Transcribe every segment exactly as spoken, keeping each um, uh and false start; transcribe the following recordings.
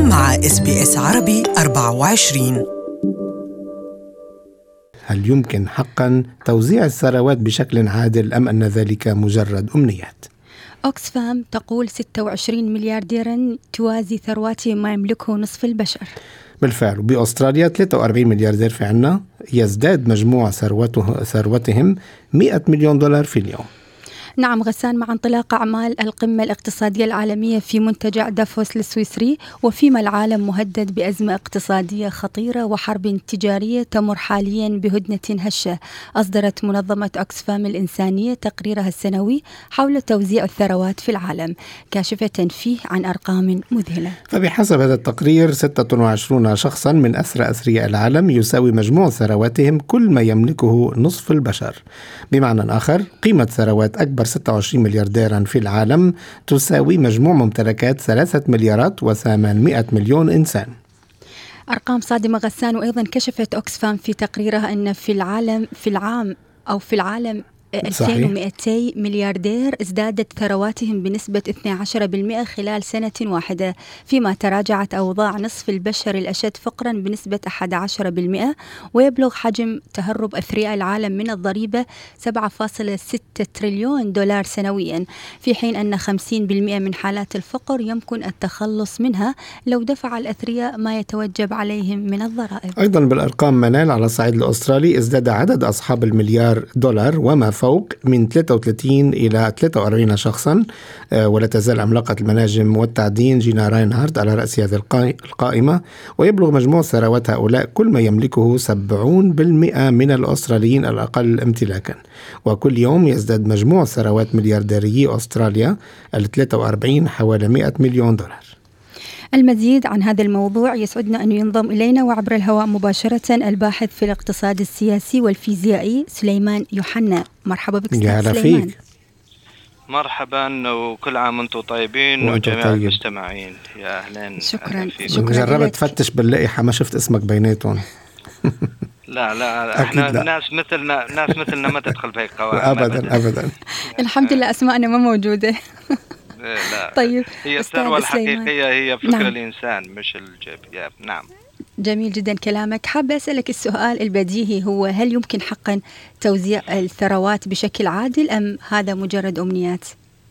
أنتم مع إس بي إس عربي أربعة وعشرين. هل يمكن حقا توزيع الثروات بشكل عادل أم أن ذلك مجرد أمنيات؟ أوكسفام تقول ستة وعشرين مليارديرا توازي ثرواتهم ما يملكه نصف البشر. بالفعل بأستراليا ثلاثة وأربعين ملياردير في عنا، يزداد مجموع ثروته ثروتهم مئة مليون دولار في اليوم. نعم غسان، مع انطلاق أعمال القمة الاقتصادية العالمية في منتجع دافوس السويسري، وفيما العالم مهدد بأزمة اقتصادية خطيرة وحرب تجارية تمر حاليا بهدنة هشة، أصدرت منظمة أوكسفام الإنسانية تقريرها السنوي حول توزيع الثروات في العالم، كاشفة فيه عن أرقام مذهلة. فبحسب هذا التقرير ستة وعشرين شخصا من أسرى أثرياء العالم يساوي مجموع ثرواتهم كل ما يملكه نصف البشر. بمعنى آخر، قيمة ثروات أكبر ستة وعشرين مليارديرا في العالم تساوي مجموع ممتلكات ثلاثة مليارات وثمانمائة مليون إنسان. أرقام صادمة غسان. وأيضا كشفت أوكسفام في تقريرها أن في العالم في العام أو في العالم ألفين ومئتين ملياردير ازدادت ثرواتهم بنسبة اثني عشر بالمئة خلال سنة واحدة، فيما تراجعت أوضاع نصف البشر الأشد فقرا بنسبة أحد عشر بالمئة، ويبلغ حجم تهرب أثرياء العالم من الضريبة سبعة فاصلة ستة تريليون دولار سنويا، في حين أن خمسين بالمئة من حالات الفقر يمكن التخلص منها لو دفع الأثرياء ما يتوجب عليهم من الضرائب. أيضا بالأرقام منال، على الصعيد الأسترالي ازداد عدد أصحاب المليار دولار وما فوق من ثلاثة وثلاثين إلى ثلاثة وأربعين شخصا، ولا تزال عملاقة المناجم والتعدين جينا راينهارت على رأس هذه القائمة، ويبلغ مجموع ثروات هؤلاء كل ما يملكه سبعين بالمئة من الأستراليين الأقل امتلاكا. وكل يوم يزداد مجموع ثروات مليارديري أستراليا الثلاثة وأربعين حوالي مئة مليون دولار. المزيد عن هذا الموضوع يسعدنا أن ينضم إلينا وعبر الهواء مباشرة الباحث في الاقتصاد السياسي والفيزيائي سليمان يوحنا. مرحبا بك سليمان. مرحبا وكل عام وانتم طيبين وجميع طيب. المستمعين يا أهلين. شكرا. شكرا. جربت تفتش باللائحة ما شفت اسمك بيناتهم. لا لا احنا لا. ناس مثلنا ناس مثلنا ما تدخل في قواعد أبدا أبدا. الحمد لله أسماءنا ما موجودة. لا. طيب هي الثروة الحقيقية هي فكر نعم. الإنسان مش الجيب. نعم. جميل جدا كلامك. حابة أسألك السؤال البديهي، هو هل يمكن حقا توزيع الثروات بشكل عادل أم هذا مجرد أمنيات؟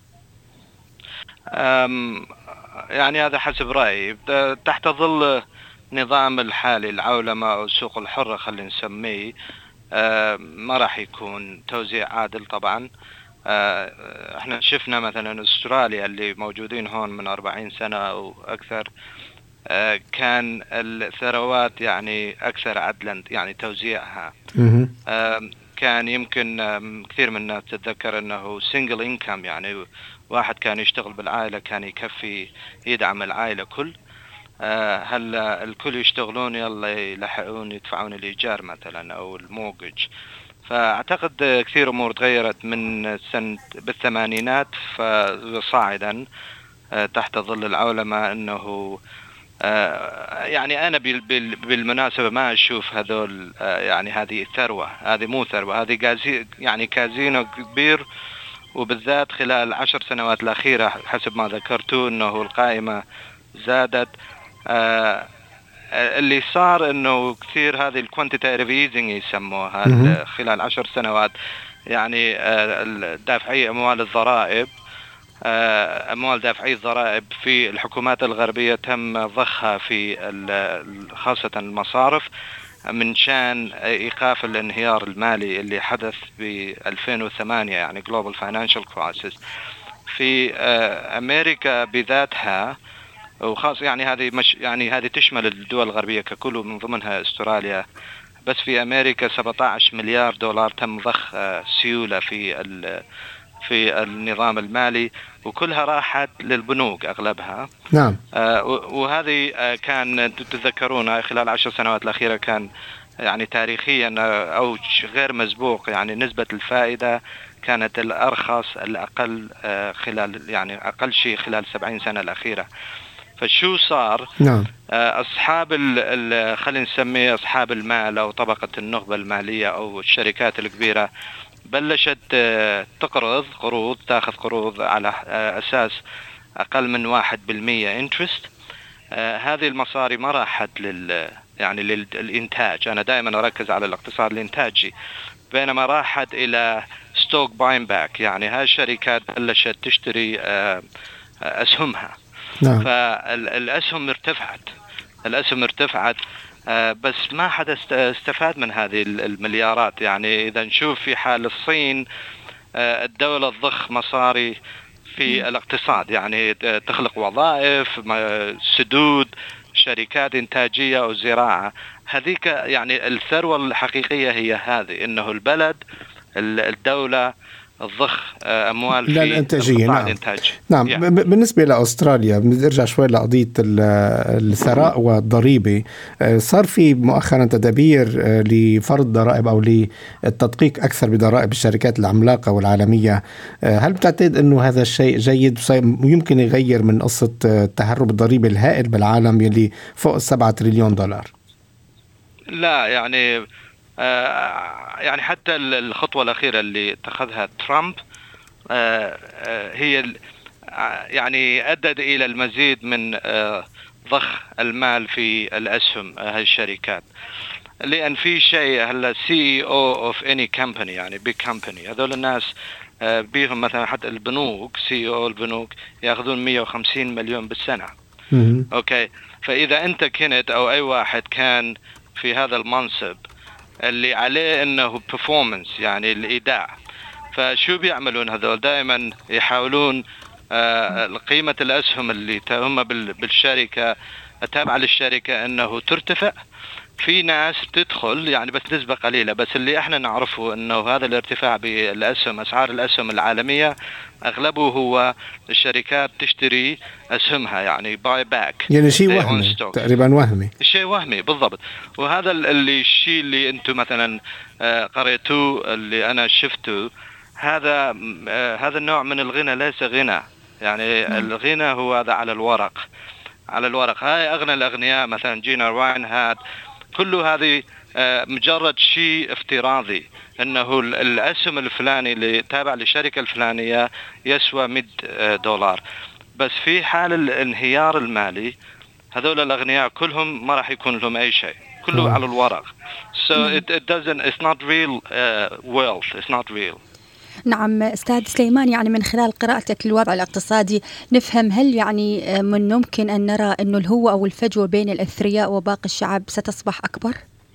أم يعني هذا حسب رأيي، تحت ظل نظام الحالي العولمة أو السوق الحرة خلينا نسميه، ما راح يكون توزيع عادل طبعا. احنا شفنا مثلا استراليا اللي موجودين هون من أربعين سنة أو أكثر، كان الثروات يعني أكثر عدلا يعني توزيعها. كان يمكن كثير من الناس تتذكر أنه سينجل إنكم، يعني واحد كان يشتغل بالعائلة كان يكفي يدعم العائلة كل. هلا الكل يشتغلون يلا يلحقون يدفعون الإيجار مثلا أو المورجج. فأعتقد كثير أمور تغيرت من سنة بالثمانينات فصاعدا تحت ظل العولمة، أنه يعني أنا بالمناسبة ما أشوف هذول يعني هذه ثروة، هذه مو ثروة، هذه كازي يعني كازينو كبير، وبالذات خلال العشر سنوات الأخيرة حسب ما ذكرتوا أنه القائمة زادت. اللي صار انه كثير هذه الكوانتيتيف ايزنج يسموها خلال عشر سنوات، يعني دافعي اموال الضرائب، اموال دافعي الضرائب في الحكومات الغربية تم ضخها في خاصة المصارف من شان ايقاف الانهيار المالي اللي حدث ب ألفين وثمانية، يعني Global Financial Crisis في امريكا بذاتها، وخاص يعني هذه مش يعني هذه تشمل الدول الغربية ككل ومن ضمنها استراليا. بس في أمريكا سبعة عشر مليار دولار تم ضخ سيولة في في النظام المالي، وكلها راحت للبنوك أغلبها. نعم. آه وهذه آه كان تتذكرون خلال عشر سنوات الأخيرة كان يعني تاريخيا أو غير مسبوق، يعني نسبة الفائدة كانت الأرخص الأقل آه خلال يعني أقل شيء خلال سبعين سنة الأخيرة. فشو صار؟ نعم. أصحاب خلينا نسميه أصحاب المال أو طبقة النخبة المالية أو الشركات الكبيرة بلشت تقرض قروض تأخذ قروض على أساس أقل من واحد بالمية interest، آه هذه المصاري ما راحت لل يعني للإنتاج. أنا دائما أركز على الاقتصاد الإنتاجي، بينما راحت إلى ستوك باين باك، يعني هاي الشركات بلشت تشتري آه أسهمها. نعم. فالأسهم ارتفعت، الأسهم ارتفعت آه بس ما حدا استفاد من هذه المليارات. يعني إذا نشوف في حال الصين، آه الدولة تضخ مصاري في الاقتصاد، يعني تخلق وظائف، سدود، شركات إنتاجية أو زراعة. هذيك يعني الثروة الحقيقية هي هذه، إنه البلد الدولة الضخ أموال في الإنتاجية. نعم. الإنتاج. نعم. يعني. بالنسبة لأستراليا بنرجع شوي لقضية الثراء والضريبة. صار في مؤخرا تدابير لفرض ضرائب أو للتدقيق أكثر بضرائب الشركات العملاقة والعالمية. هل بتعتقد أنه هذا الشيء جيد ويمكن يغير من قصة التهرب الضريبي الهائل بالعالم يلي فوق السبعة تريليون دولار؟ لا، يعني يعني حتى الخطوة الأخيرة اللي اتخذها ترامب هي يعني أدت إلى المزيد من ضخ المال في الأسهم هذه الشركات، لأن في شيء هلا سي او of any company، يعني big company، هذول الناس بيهم مثلا حتى البنوك، سي او البنوك يأخذون مية وخمسين مليون بالسنة. أوكي، فإذا أنت كنت أو أي واحد كان في هذا المنصب اللي عليه انه performance، يعني الإيداع، فشو بيعملون هذول؟ دائما يحاولون آه قيمة الأسهم اللي هم بالشركة التابعة للشركة انه ترتفع. في ناس تدخل يعني بس نسبة قليلة، بس اللي احنا نعرفه انه هذا الارتفاع بالأسهم، اسعار الأسهم العالمية اغلبه هو الشركات تشتري اسهمها، يعني باي باك، يعني شيء وهمي تقريبا، وهمي شيء وهمي بالضبط. وهذا اللي الشيء اللي انتم مثلا قريتوه اللي انا شفته، هذا هذا النوع من الغنى ليس غنى، يعني الغنى هو هذا على الورق، على الورق. هاي اغنى الاغنياء مثلا جينا راينهارد، كله هذه مجرد شيء افتراضي، انه الاسهم الفلاني اللي تابع للشركة الفلانية يسوى مئة دولار، بس في حال الانهيار المالي هذول الاغنياء كلهم ما راح يكون لهم اي شيء، كله م. على الورق. so it, it doesn't it's not real uh, wealth it's not real. نعم أستاذ سليمان، يعني من خلال قراءتك للوضع الاقتصادي نفهم هل يعني من ممكن أن نرى أنه الهوة أو الفجوة بين الأثرياء وباقي الشعب ستصبح أكبر؟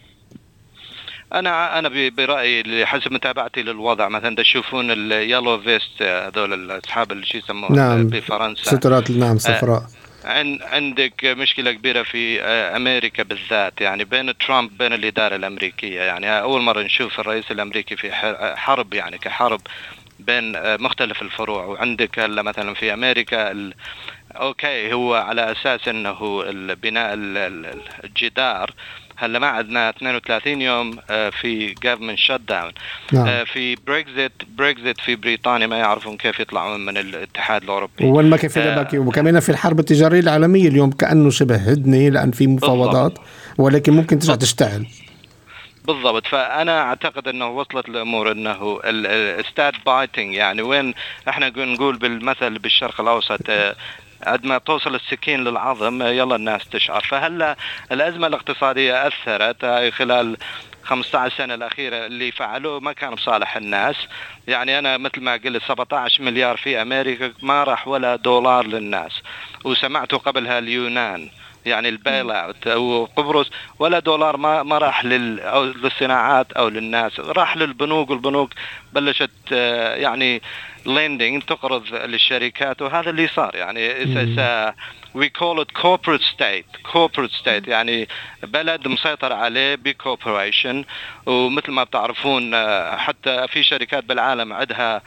أنا أنا برأيي حسب متابعتي للوضع، مثلا تشوفون اليالو فيست، هذول أصحاب اللي شو يسموه نعم. بفرنسا، سترات نعم صفراء. عندك مشكلة كبيرة في أمريكا بالذات، يعني بين ترامب بين الإدارة الأمريكية. يعني أول مرة نشوف الرئيس الأمريكي في حرب، يعني كحرب بين مختلف الفروع. وعندك هلا مثلا في أمريكا ال... أوكي هو على أساس أنه البناء الجدار، هلا ما عندنا اثنين وثلاثين يوم في government shutdown. نعم. في بريكزيت بريكزيت في بريطانيا ما يعرفون كيف يطلعون من الاتحاد الأوروبي، وين ما كيف باكي. وكمان في الحرب التجارية العالمية اليوم كأنه شبه هدنة، لأن في مفاوضات بالضبط. ولكن ممكن ترجع تشتغل بالضبط. فأنا أعتقد أنه وصلت الأمور أنه الستاد بايتنج، يعني وين احنا نقول بالمثل بالشرق الأوسط عندما توصل السكين للعظم يلا الناس تشعر. فهلا الأزمة الاقتصادية أثرت خلال خمسة عشر سنة الأخيرة، اللي فعلوه ما كان بصالح الناس. يعني أنا مثل ما قلت سبعة عشر مليار في أمريكا ما راح ولا دولار للناس. وسمعته قبلها اليونان، يعني البايل اوت او قبرص، ولا دولار ما ما راح لل او للصناعات او للناس، راح للبنوك. والبنوك بلشت يعني lending تقرض للشركات، وهذا اللي صار. يعني it's we call it corporate state corporate state يعني بلد مسيطر عليه بcorporation. ومثل ما بتعرفون حتى في شركات بالعالم عندها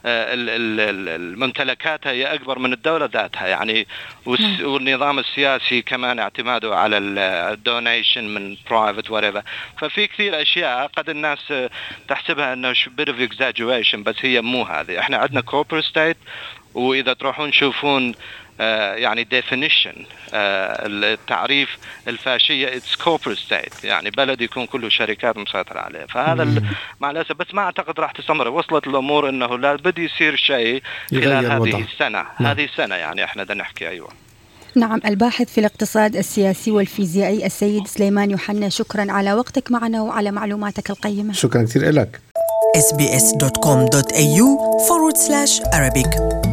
الممتلكات هي أكبر من الدولة ذاتها، يعني والنظام السياسي كمان اعتماده على الدونيشن من private whatever. ففي كثير أشياء قد الناس تحسبها أنه bit of exaggeration، بس هي مو هذه. احنا عندنا corporate state، وإذا تروحون تشوفون يعني definition التعريف الفاشية it's corporate state، يعني بلد يكون كله شركات مسيطرة عليه. فهذا مع الأسف بس ما أعتقد راح تستمر. وصلت الأمور أنه لا بدي يصير شيء خلال هذه السنة. هذه السنة يعني احنا دا نحكي. أيوة نعم، الباحث في الاقتصاد السياسي والفيزيائي السيد سليمان يوحنا، شكرا على وقتك معنا وعلى معلوماتك القيمة. شكرا كثير لك. إس بي إس دوت كوم دوت إيه يو forward slash Arabic